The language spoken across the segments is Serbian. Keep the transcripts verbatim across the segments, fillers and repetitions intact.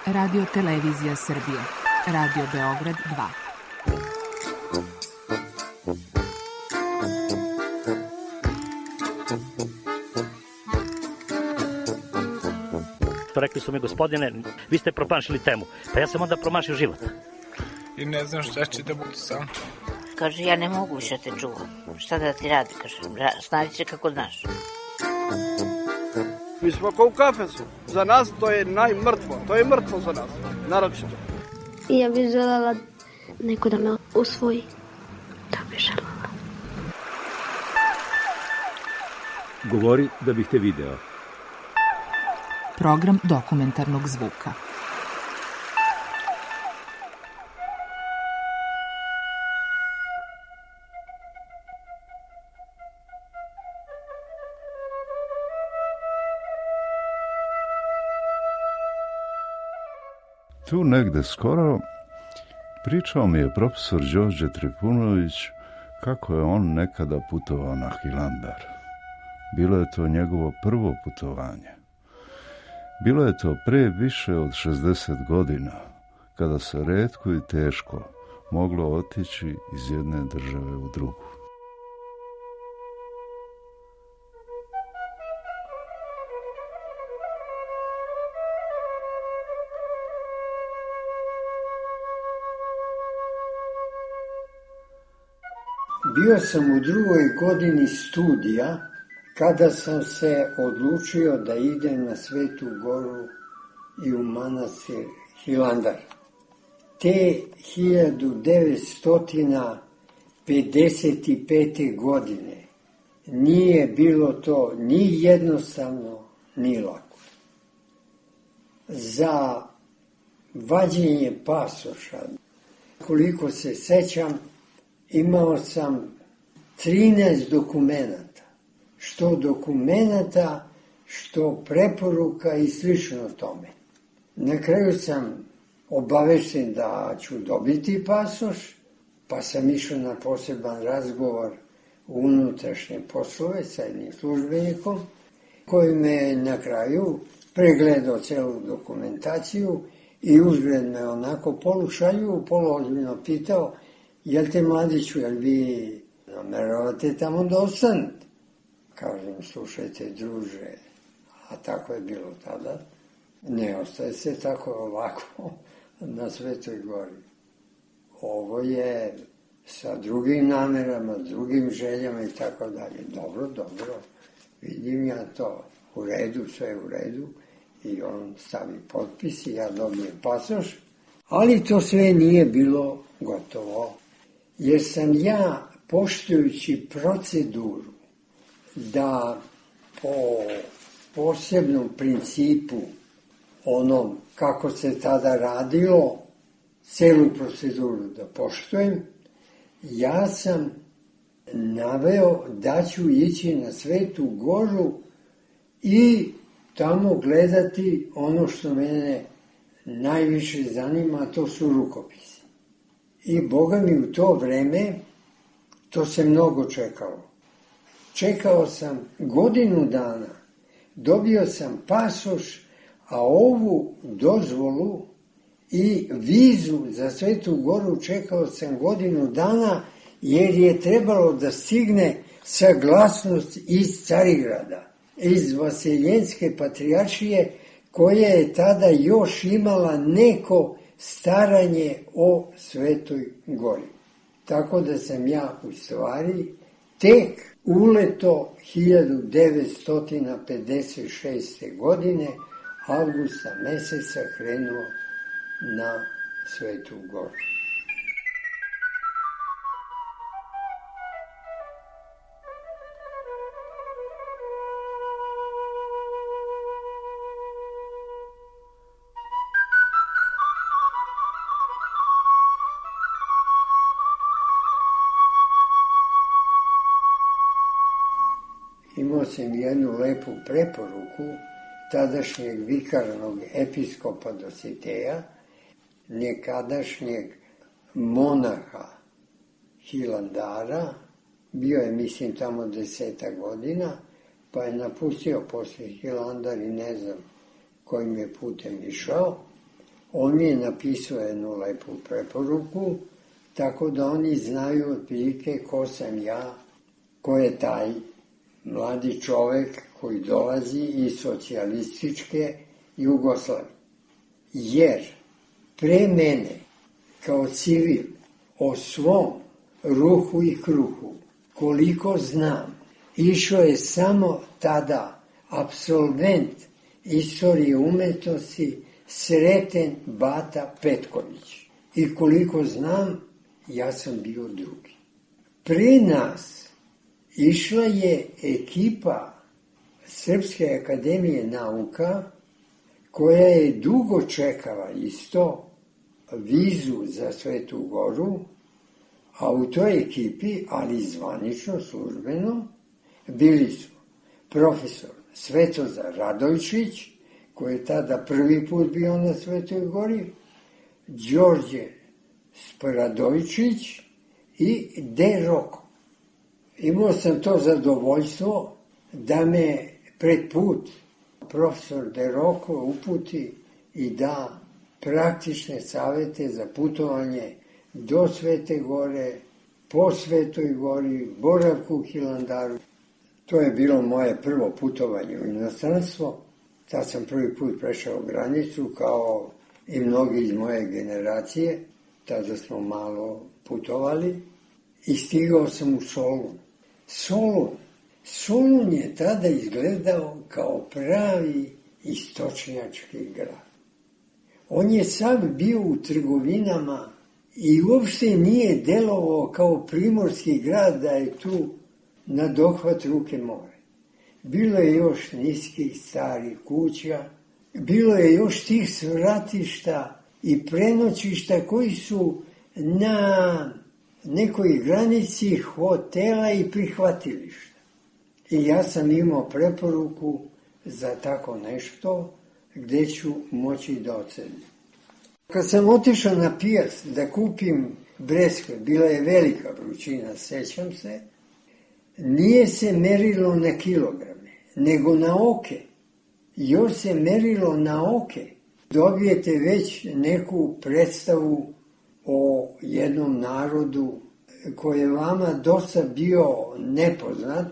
Radio Televizija Srbije. Radio Beograd dva. Rekli su mi, gospodine, vi ste promašili temu. Pa ja sam onda promašio život. I ne znam šta će da budu sam. Kaže, ja ne mogu više te čuvam. Šta da ti radi, kaže, snađi se kako znaš. Mi smo kao u kafesu. Za nas to je najmrtvo. To je mrtvo za nas, naročito. I ja bih želela neko da me usvoji. Da bih želela. Govori da bih te video. Program dokumentarnog zvuka. Tu negde skoro pričao mi je profesor Đorđe Trifunović kako je on nekada putovao na Hilandar. Bilo je to njegovo prvo putovanje. Bilo je to pre više od šezdeset godina, kada se retko i teško moglo otići iz jedne države u drugu. Bio sam u drugoj godini studija kada sam se odlučio da idem na Svetu Goru i u manastir Hilandar. Te hiljadu devetsto pedeset pete. godine nije bilo to ni jednostavno, ni lako. Za vađenje pasoša, koliko se sećam, imao sam trinaest dokumenata. Što dokumenata, što preporuka i slično tome. Na kraju sam obavešten da ću dobiti pasoš, pa sam išao na poseban razgovor u unutrašnje poslove sa jednim službenikom, koji me na kraju pregledao celu dokumentaciju i uzgled me onako polušalju, poluozbiljno pitao: jel te, mladiću, jel vi nameravate tamo da ostanete? Kažem, slušajte, druže, a tako je bilo tada, ne ostaje se tako ovako na Svetoj Gori. Ovo je sa drugim namerama, drugim željama i tako dalje. Dobro, dobro, vidim ja to, u redu, sve u redu, i on stavi potpis i ja dobijem pasoš, ali to sve nije bilo gotovo, jer sam ja, poštujući proceduru, da po posebnom principu, onom kako se tada radilo, celu proceduru da poštujem, ja sam naveo da ću ići na Svetu Goru i tamo gledati ono što mene najviše zanima, to su rukopisi. I Boga mi u to vreme, to se mnogo čekalo. Čekao sam godinu dana, dobio sam pasoš, a ovu dozvolu i vizu za Svetu Goru čekao sam godinu dana, jer je trebalo da stigne saglasnost iz Carigrada, iz Vaseljenske patrijaršije, koja je tada još imala neko staranje o Svetoj Gori. Tako da sam ja u stvari tek uleto hiljadu devetsto pedeset šeste. godine, avgusta meseca, krenuo na Svetu Goru. Imao sam jednu lepu preporuku tadašnjeg vikarnog episkopa Dositeja, nekadašnjeg monaha Hilandara, bio je, mislim, tamo deseta godina, pa je napustio posle Hilandar i ne znam kojim je putem išao, On mi je napisao jednu lepu preporuku, tako da oni znaju otprilike ko sam ja, ko je taj mladi čovek koji dolazi iz socijalističke Jugoslavije. Jer pre mene, kao civil, o svom ruhu i kruhu, koliko znam, išao je samo tada apsolvent istorije umetnosti Sreten Bata Petković. I koliko znam, ja sam bio drugi. Pre nas išla je ekipa Srpske akademije nauka, koja je dugo čekala isto vizu za Svetu Goru, a u toj ekipi, ali zvanično, službeno, bili su profesor Svetozar Radojčić, koji je tada prvi put bio na Svetoj Gori, Đorđe Spradovičić i De Roko. Imao sam to zadovoljstvo da me pred put profesor De Roko uputi i da praktične savete za putovanje do Svete Gore, po Svetoj Gori, boravku u Hilandaru. To je bilo moje prvo putovanje u inostranstvo. Tad sam prvi put prešao granicu, kao i mnogi iz moje generacije. Tada smo malo putovali i stigao sam u Solun. Solun. Solun je tada izgledao kao pravi istočnjački grad. On je sav bio u trgovinama i uopšte nije delovao kao primorski grad da je tu na dohvat ruke more. Bilo je još niskih starih kuća, bilo je još tih svratišta i prenoćišta koji su na nekoj granici hotela i prihvatilišta. I ja sam imao preporuku za tako nešto gde ću moći da ocenim. Kad sam otišao na pijac da kupim breskve, bila je velika vrućina, sećam se, nije se merilo na kilograme, nego na oke. Još se merilo na oke. Dobijete već neku predstavu o jednom narodu koji je vama dosta bio nepoznat,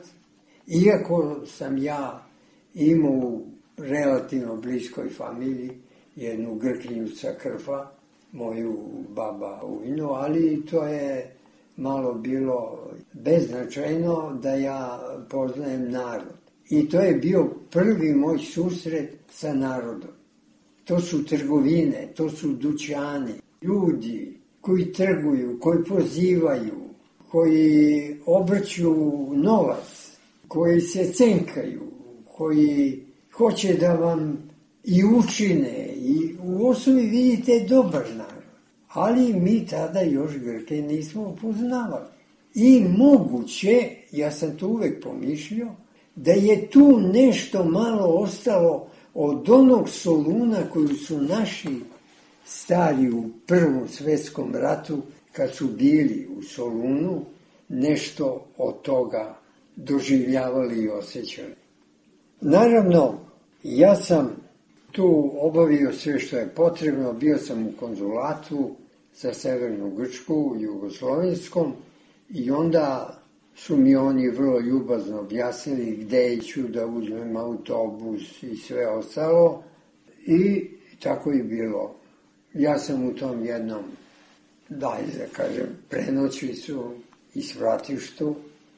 iako sam ja imao u relativno bliskoj familiji jednu Grkinju sa Krfa, moju baba Ujnu, ali to je malo bilo beznačajno da ja poznajem narod. I to je bio prvi moj susret sa narodom. To su trgovine, to su dućani, ljudi koji trguju, koji pozivaju, koji obrću novac, koji se cenkaju, koji hoće da vam i učine i u osnovi vidite dobar narod. Ali mi tada još Grke nismo upoznavali. I moguće, ja sam to uvek pomišljao, da je tu nešto malo ostalo od onog Soluna koju su naši stari u Prvom svetskom ratu, kad su bili u Solunu, nešto od toga doživljavali i osjećali. Naravno, ja sam tu obavio sve što je potrebno, bio sam u konzulatu za Severnu Grčku, jugoslovenskom, i onda su mi oni vrlo ljubazno objasnili gde ću da uzmem autobus i sve ostalo, i tako je bilo. Ja sam u tom jednom, daj da kažem, prenoćicu i svratištu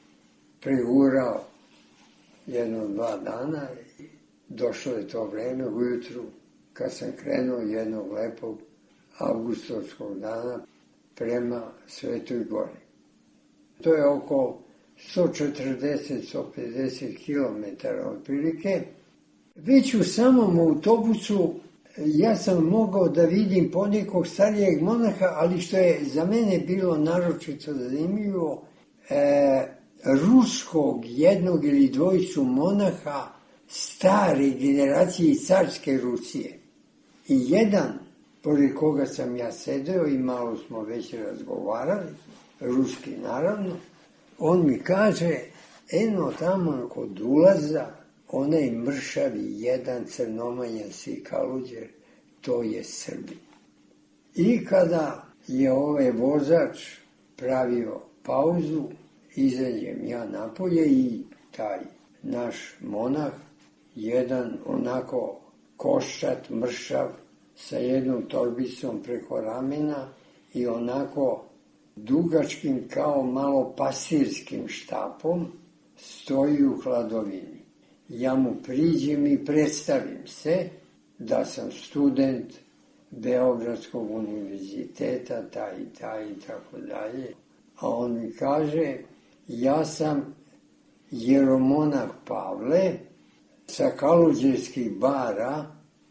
pregurao jedno dva dana. Došlo je to vreme ujutru kad sam krenuo jednog lepog avgustovskog dana prema Svetoj Gori. To je oko sto četrdeset do sto pedeset kilometara otprilike. Već u samom autobusu ja sam mogao da vidim ponekog starijeg monaha, ali što je za mene bilo naročito zanimljivo, e, ruskog jednog ili dvojicu monaha stare generacije iz carske Rusije. I jedan, pored koga sam ja sedeo i malo smo već razgovarali, ruski naravno, on mi kaže, eno tamo kod ulaza, onaj mršavi jedan crnomanjanski kaluđer, to je Srbin. I kada je ovaj vozač pravio pauzu, izađem ja napolje i taj naš monah, jedan onako koščat, mršav, sa jednom torbicom preko ramena i onako dugačkim kao malo pasirskim štapom, stoji u hladovini. Ja mu priđem i predstavim se da sam student Beogradskog univerziteta, taj i taj i tako dalje. A on mi kaže, ja sam jeromonah Pavle sa Kaluđerskih bara,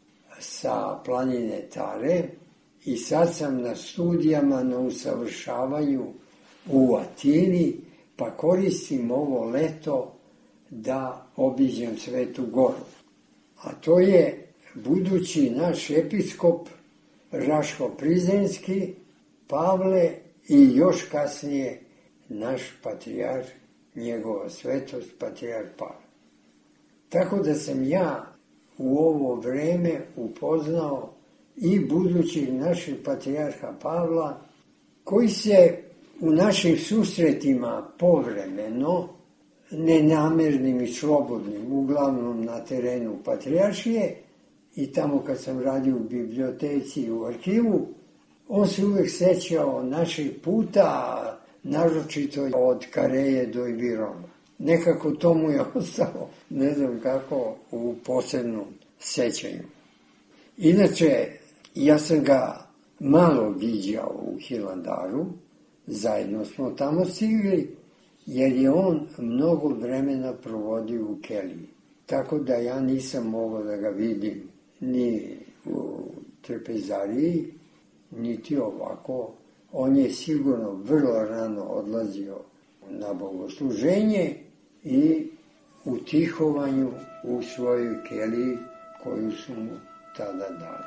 sa planine Tare i sad sam na studijama na usavršavanju u Atini, pa koristim ovo leto da obiđem Svetu Goru. A to je budući naš episkop Raško-Prizrenski, Pavle i još kasnije naš patrijarh, njegova svetost, patrijarh Pavle. Tako da sam ja u ovo vreme upoznao i budućeg našeg patrijarha Pavla, koji se u našim susretima povremeno, nenamernim i slobodnim, uglavnom na terenu patrijaršije, i tamo kad sam radio u biblioteci i u arhivu, on se uvek sećao naših puta, naročito od Kareje do Ibirona. Nekako to mu je ostalo, ne znam kako, u posebnom sećanju. Inače, ja sam ga malo viđao u Hilandaru, zajedno smo tamo stigli, jer je on mnogo vremena provodio u Keliji. Tako da ja nisam mogao da ga vidim ni u trpezariji, niti ovako. On je sigurno vrlo rano odlazio na bogosluženje i u tihovanju u svojoj keliji koju su mu tada dali.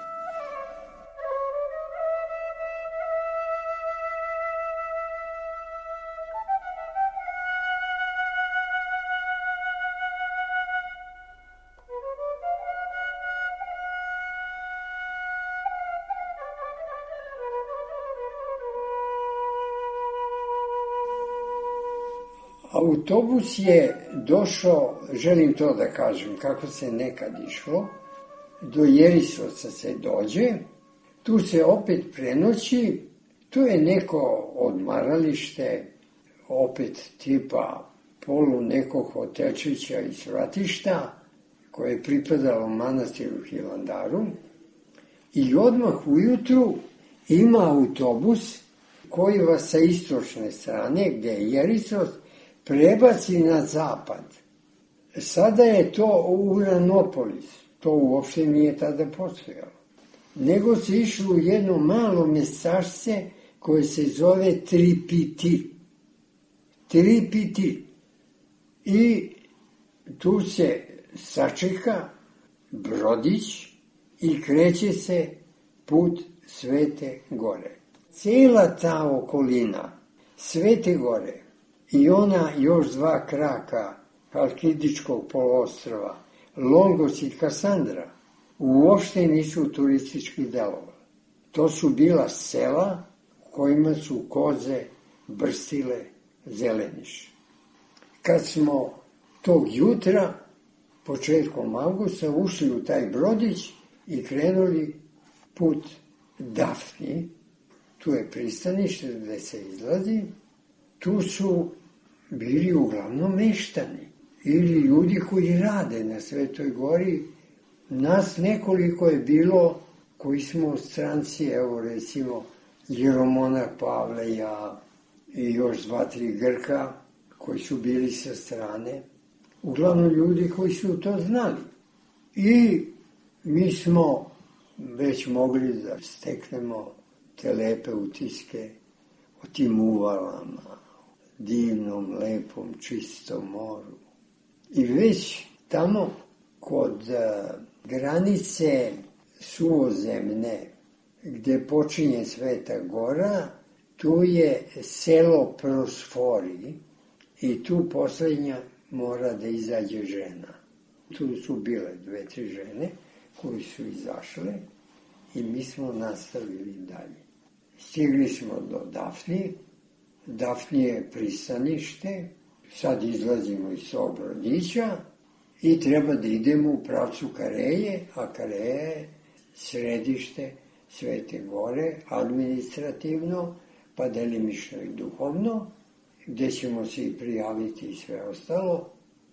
Autobus je došao, želim to da kažem, kako se nekad išlo, do Jerisovca se dođe, tu se opet prenoći, tu je neko odmaralište, opet tipa polu nekog hotelčića i svratišta, koje je pripadalo manastiru Hilandaru, i odmah ujutru ima autobus koji vas sa istočne strane, gde je Jerisovac, prebaci na zapad. Sada je to Uranopolis, to uopšte nije tada postojalo. Nego se išlo u jedno malo mjestašce koje se zove Tripiti. Tripiti. I tu se sačeka brodić i kreće se put Svete Gore. Cijela ta okolina Svete Gore i ona još dva kraka Halkidičkog poluostrva, Longos i Kasandra, uopšte nisu turistički delovali. To su bila sela u kojima su koze brstile zeleniš. Kad smo tog jutra, početkom avgusta, ušli u taj brodić i krenuli put Dafni, tu je pristanište gde se izlazi, tu su bili uglavnom meštani ili ljudi koji rade na Svetoj Gori. Nas nekoliko je bilo koji smo stranci, evo recimo jeromonah Pavle, ja i još dva, tri Grka koji su bili sa strane. Uglavnom ljudi koji su to znali. I mi smo već mogli da steknemo te lepe utiske o tim uvalama, divnom, lepom, čistom moru. I već tamo kod granice Suozemne, gde počinje Sveta Gora, tu je selo Prosfori i tu poslednja mora da izađe žena. Tu su bile dve, tri žene koji su izašle i mi smo nastavili dalje. Stigli smo do Dafni, Dafni je pristanište, sad izlazimo iz tog brodića i treba da idemo u pravcu Kareje, a Kareja je središte Svete Gore, administrativno, pa delimično i duhovno, gde ćemo se i prijaviti i sve ostalo,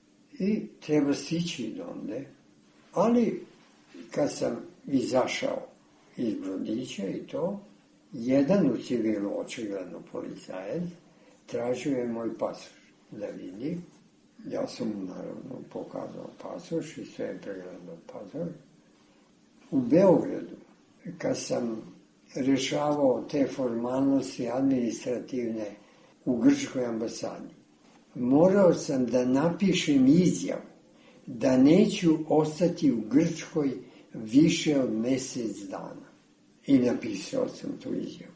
i treba stići do onde. Ali, kad sam izašao iz brodića i to, jedan u civilu, očigledno policajac, tražio je moj pasoš da vidi. Ja sam mu naravno pokazao pasoš i sve je pregledao pasoš. U Beogradu, kad sam rešavao te formalnosti administrativne u Grčkoj ambasadi, morao sam da napišem izjavu da neću ostati u Grčkoj više od mesec dana. I napisao sam tu izjavu.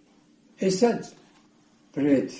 E sad, pred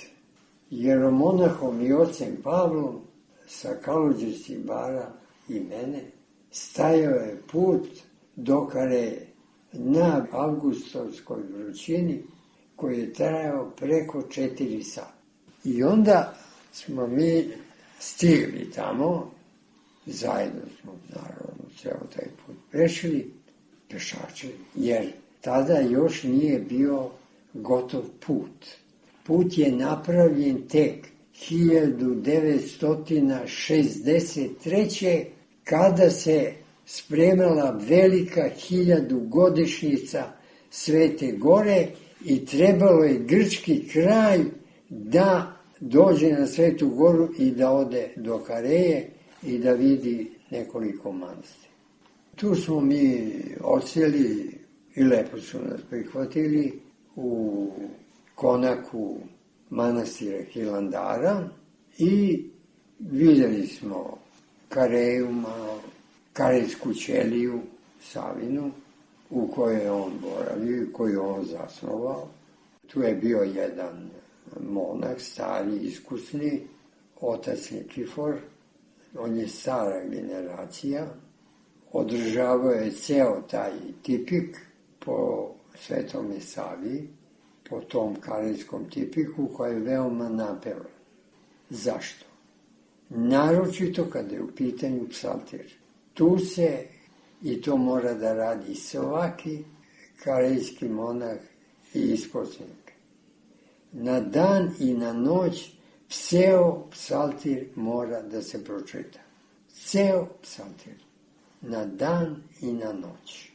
jeromonahom i ocem Pavlom, sa Kaluđerci bara i mene, stajao je put do Kareje na avgustovskoj vrućini koji je trajao preko četiri sata. I onda smo mi stigli tamo, zajedno smo naravno ceo taj put prešli, pešačili, jer tada još nije bio gotov put. Put je napravljen tek hiljadu devetsto šezdeset treće. kada se spremala velika hiljadugodišnjica Svete Gore i trebalo je grčki kralj da dođe na Svetu Goru i da ode do Kareje i da vidi nekoliko manastira. Tu smo mi odsjeli i lepo su nas prihvatili u konaku manastira Hilandara i vidjeli smo Kareju, malo, Karejsku ćeliju, Savinu, u kojoj je on boravio i koju je on zasnovao. Tu je bio jedan monah, stari, iskusni, otac Nikifor. On je stara generacija. Održavao je ceo taj tipik po Svetome Savi, po tom karejskom tipiku koji je veoma napevan. Zašto? Naročito kada je u pitanju psalter. Tu se, i to mora da radi svaki karejski monah i isposnik, na dan i na noć ceo psaltir mora da se pročita. Ceo psaltir. Na dan i na noć.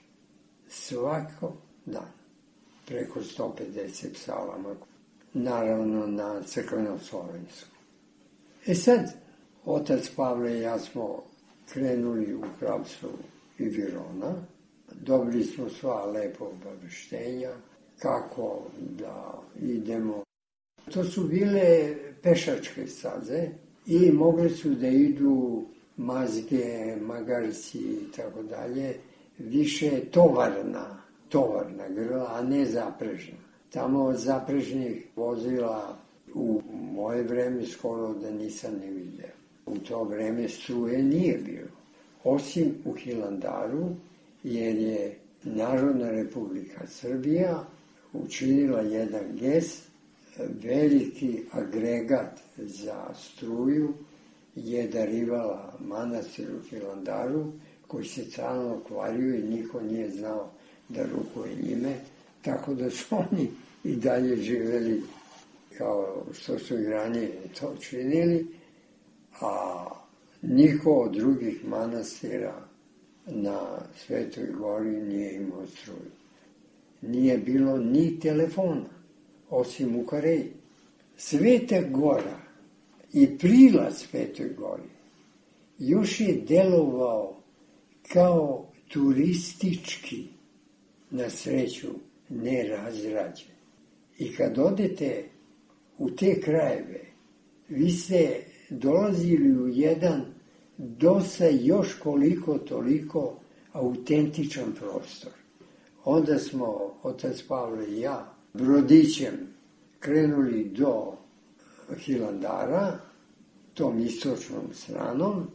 Svako dan. Preko sto pedeset psalama. Naravno na crkveno-slovenskom. E sad, otac Pavle i ja smo krenuli u pravcu i Virona. Dobili smo sva lepo obaveštenja kako da idemo. To su bile pešačke staze i mogli su da idu mazge, magarci i tako dalje, više tovarna, tovarna grla, a ne zaprežna. Tamo od zaprežnih vozila u moje vreme skoro da nisam ne vidio. U to vreme struje nije bilo. Osim u Hilandaru, jer je Narodna Republika Srbija učinila jedan gest, veliki agregat za struju je darivala manastiru Hilandaru, koji se stalno kvario i niko nije znao da rukuje njime, tako da su oni i dalje živeli kao što su i ranije to činili, a niko od drugih manastira na Svetoj Gori nije imao struju. Nije bilo ni telefona, osim u Kareji. Sveta Gora i prilaz Svetoj Gori još je delovao kao turistički, na sreću, nerazrađen. I kad odete u te krajeve, vi ste dolazili u jedan dosta još koliko toliko autentičan prostor. Onda smo, otac Pavle i ja, brodićem krenuli do Hilandara, tom istočnom stranom,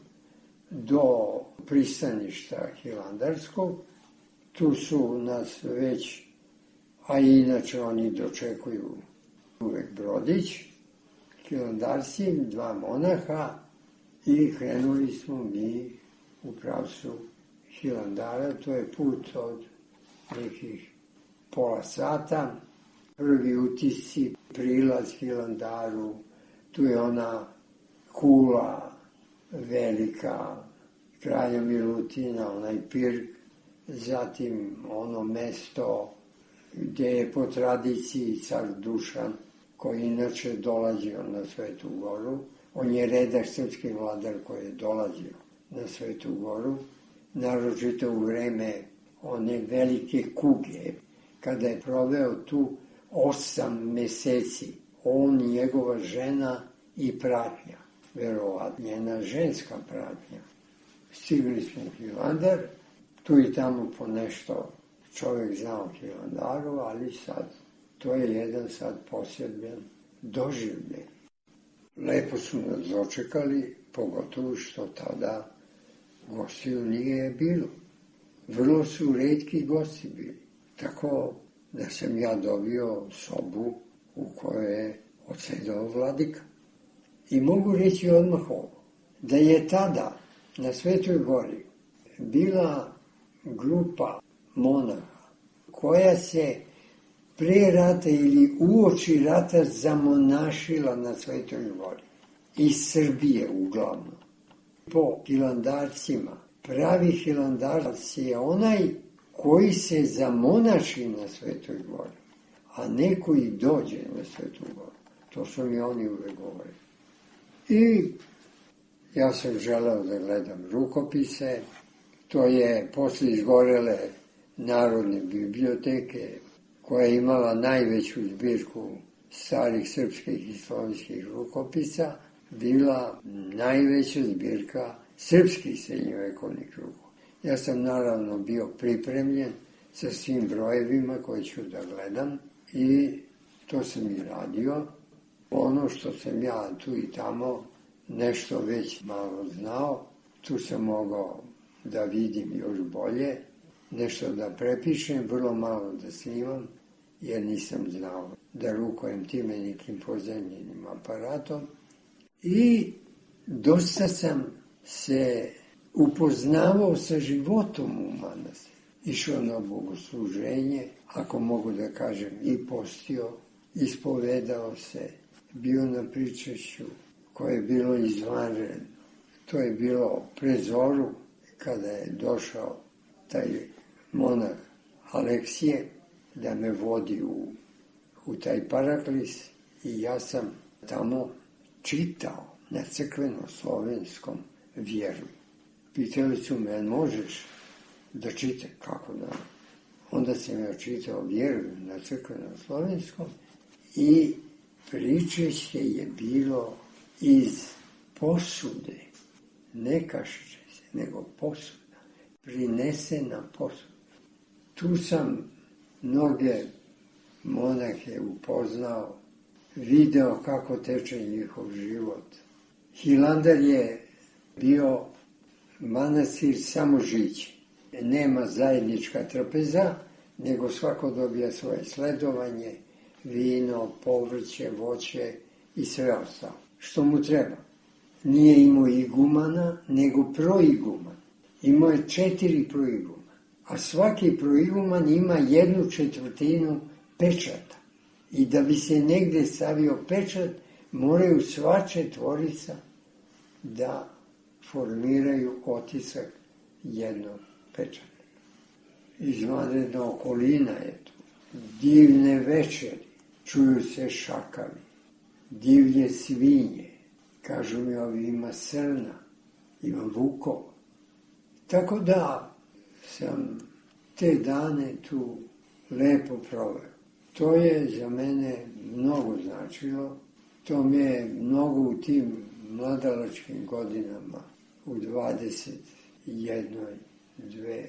do pristaništa Hilandarskog. Tu su nas već a inače oni dočekuju uvek brodić, hilandarci, dva monaha, i krenuli smo mi u pravcu Hilandara. To je put od nekih pola sata. Prvi utisci, prilaz Hilandaru, tu je ona kula velika kralja Milutina, onaj pirk, zatim ono mesto gdje je po tradiciji car Dušan, koji inače dolazio na Svetu Goru. On je redak srpski vladar koji je dolazio na Svetu Goru, naročito u vreme one velike kuge, kada je proveo tu osam meseci, on, njegova žena i pratnja, verovatno njena ženska pratnja. Stigli smo u Hilandar, tu i tamo po nešto čovjek zna o Hilandaru, ali sad, to je jedan sad posebno doživljaj. Lepo su nas dočekali, pogotovo što tada gostiju nije bilo. Vrlo su retki gosti bili, tako da sam ja dobio sobu u kojoj je odsedao vladika. I mogu reći odmah ovo, da je tada na Svetoj Gori bila grupa monaha koja se pre rata ili uoči rata zamonašila na Svetoj Gori. Iz Srbije uglavnom. Po hilandarcima, pravi hilandarac je onaj koji se zamonaši na Svetoj Gori, a ne koji dođe na Svetu Goru. To su mi oni uvek govorili. I ja sam želeo da gledam rukopise. To je posle izgorele Narodne biblioteke, koja je imala najveću zbirku starih srpskih i slovenskih rukopisa, bila najveća zbirka srpskih srednjovekovnih rukopisa. Ja sam naravno bio pripremljen sa svim brojevima koje ću da gledam i to sam i radio. Ono što sam ja tu i tamo nešto već malo znao, tu sam mogao da vidim još bolje, nešto da prepišem, vrlo malo da snimam, jer nisam znao da rukujem time nekim pozemljenim aparatom. I dosta sam se upoznavao sa životom u manastiru. Išao na bogosluženje, ako mogu da kažem, i postio, ispovedao se, bio na pričašću koje je bilo izvanredno. To je bilo pre zoru, kada je došao taj monah Aleksije da me vodi u, u taj paraklis i ja sam tamo čitao na crkveno-slovenskom vjeru. Pitali su me, možeš da čite? Kako da? Onda sam ja čitao vjeru na crkveno-slovenskom i pričešće je bilo iz posude, ne kašiče se, nego posuda, prinesena posuda. Tu sam mnoge monahe upoznao, video kako teče njihov život. Hilandar je bio manastir samo žići. Nema zajednička trpeza, nego svako dobija svoje sledovanje, vino, povrće, voće i sve ostalo. Što mu treba. Nije imao igumana, nego proiguman. Imao je četiri proigumana. A svaki proiguman ima jednu četvrtinu pečata. I da bi se negde stavio pečat, moraju sva četvorica da formiraju otisak jednog pečata. Izvanredna okolina je tu. Divne večeri, čuju se šakavi, divlje svinje, kažu mi ovi ima srna, ima vukova. Tako da sam te dane tu lepo proveo. To je za mene mnogo značilo, to mi je mnogo u tim mladalačkim godinama, u dvadeset jednoj, dve,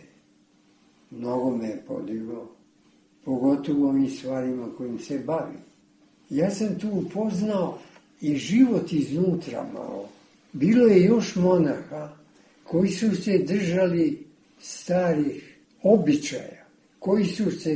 mnogo me je podiglo, pogotovo ovim stvarima kojim se bavim. Ja sam tu upoznao i život iznutra malo. Bilo je još monaha koji su se držali starih običaja, koji su se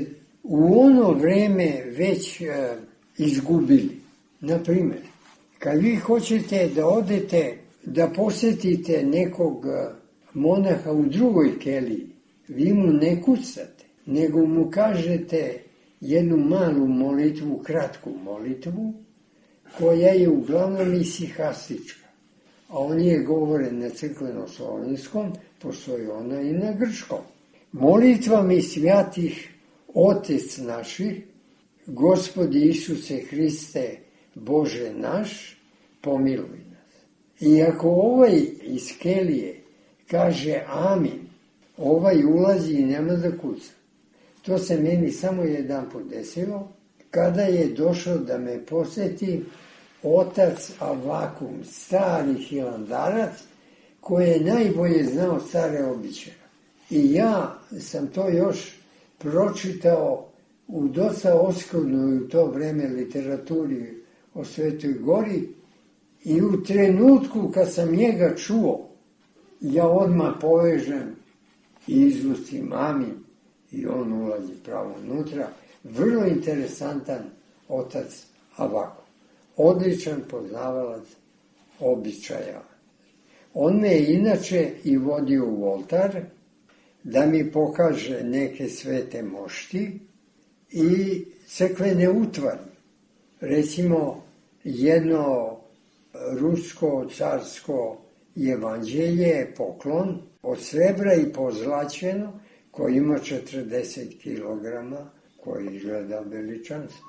u ono vreme već e, izgubili. Naprimjer, kad vi hoćete da odete, da posjetite nekog monaha u drugoj keliji, vi mu ne kucate, nego mu kažete jednu malu molitvu, kratku molitvu, koja je uglavnom isihastička. A on je govore na crkveno-slovenskom, postoji ona i na grčkom. Molitva mi svjatih Otec naših, Gospodi Isuse Hriste, Bože naš, pomiluj nas. I ako ovaj iz kelije kaže amin, ovaj ulazi i nema da kuca. To se meni samo jedan put desilo, kada je došao da me posjeti otac Avakum, stari hilandarac, koji je najbolje znao stare običaje. I ja sam to još pročitao u dosta oskudnoj u to vreme literaturi o Svetoj Gori i u trenutku kad sam njega čuo, ja odmah povežem i izustim amin i on ulazi pravo unutra. Vrlo interesantan otac Avakum. Odličan poznavalac običaja. On me je inače i vodio u oltar da mi pokaže neke svete mošti i crkvene utvari. Recimo, jedno rusko carsko evanđelje je poklon od srebra i pozlaćeno, koji ima četrdeset kilograma, koji izgleda veličanstvo.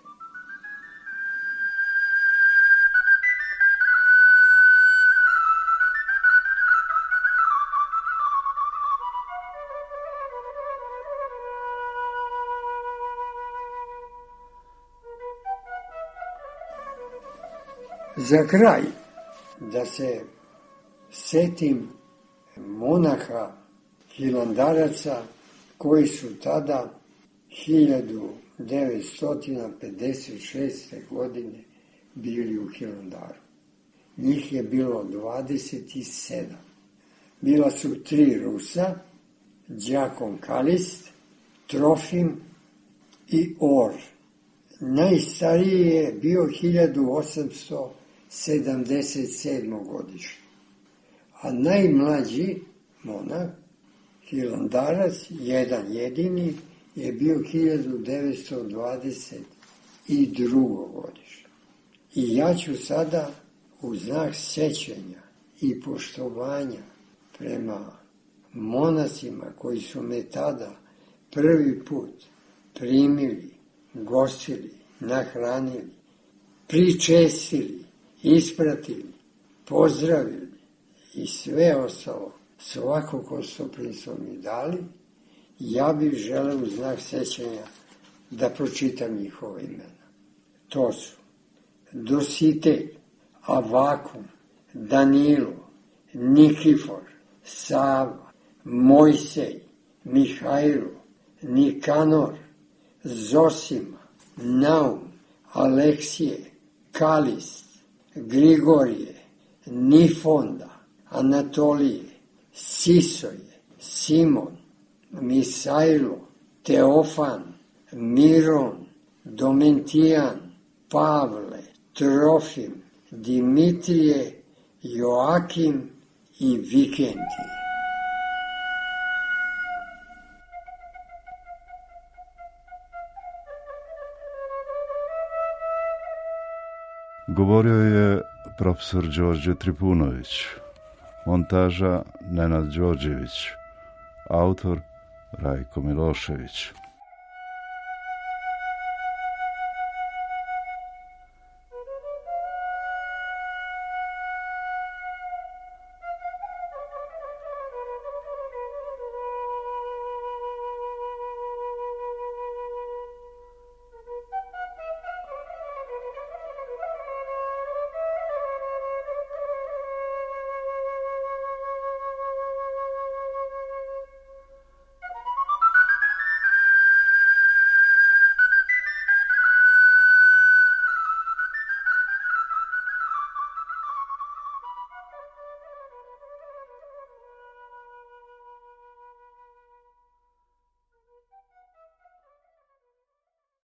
Za kraj, da se setim monaha hilandaraca koji su tada hiljadu devetsto pedeset šeste. godine bili u Hilandaru. Njih je bilo dvadeset sedam. Bila su tri Rusa, Đakon Kalist, Trofim i Or. Najstariji je bio hiljadu osamsto sedamdeset sedme. godište, a najmlađi monah, hilandarac, jedan jedini, je bio hiljadu devetsto dvadeset druge. godište. I ja ću sada u znak sećanja i poštovanja prema monasima koji su me tada prvi put primili, gostili, nahranili, pričestili, ispratili, pozdravili i sve ostalo, svako ko stoprinstvo mi dali, ja bih želeo u znak sećanja da pročitam njihova imena. To su Dositelj, Avakum, Danilo, Nikifor, Sava, Mojsej, Mihajlo, Nikanor, Zosima, Naum, Aleksije, Kalist, Grigorije, Nifonda, Anatolije, Sisoje, Simon, Misajlo, Teofan, Miron, Domentijan, Pavle, Trofim, Dimitrije, Joakim i Vikentije. Govorio je profesor Đorđe Tripunović, montaža Nenad Đorđević, autor Rajko Milošević.